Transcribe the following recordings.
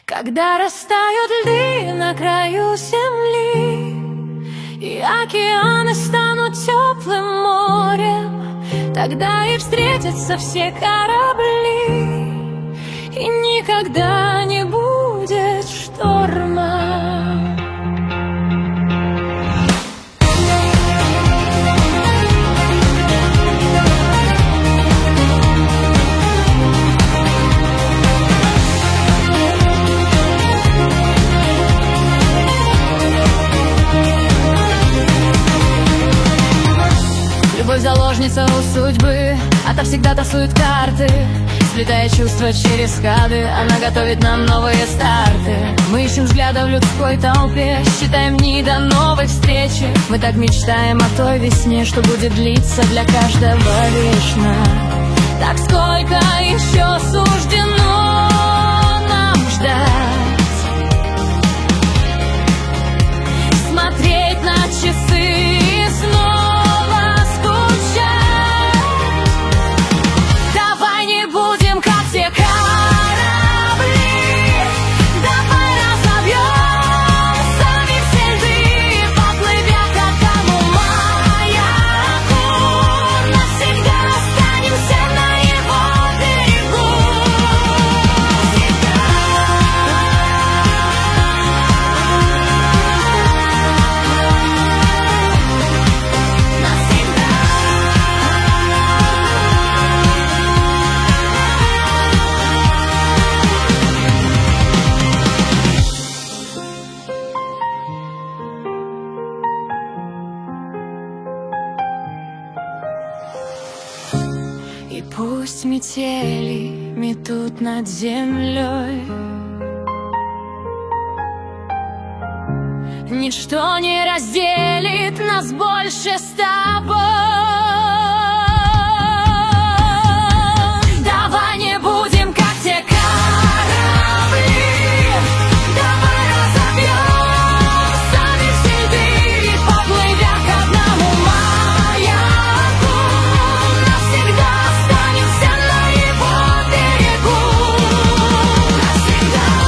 Когда растают льды на краю земли, и океаны станут теплым морем, тогда и встретятся все корабли, и никогда не будет шторма. Любовь заложница у судьбы, а та всегда тасует карты, сплетая чувства через кады. Она готовит нам новые старты. Мы ищем взгляда в людской толпе, считаем дни до новой встречи. Мы так мечтаем о той весне, что будет длиться для каждого вечно. Так сколько еще суждено нам ждать, смотреть на часы и снова и пусть метели метут над землей, ничто не разделит нас больше с тобой. Давай не будем как те корабли, давай разобьем сами все льды, поплывя к одному маяку, навсегда останемся на его берегу. Навсегда.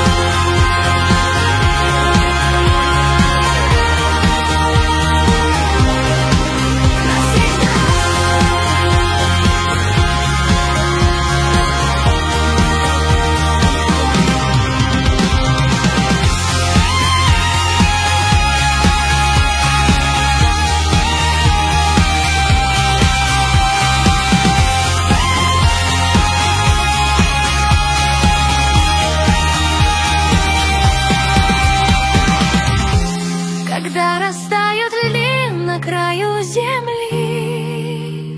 Когда растают льды на краю земли,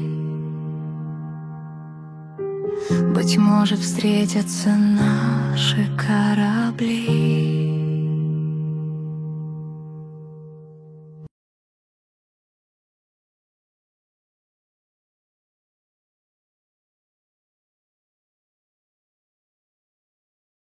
быть может, встретятся наши корабли.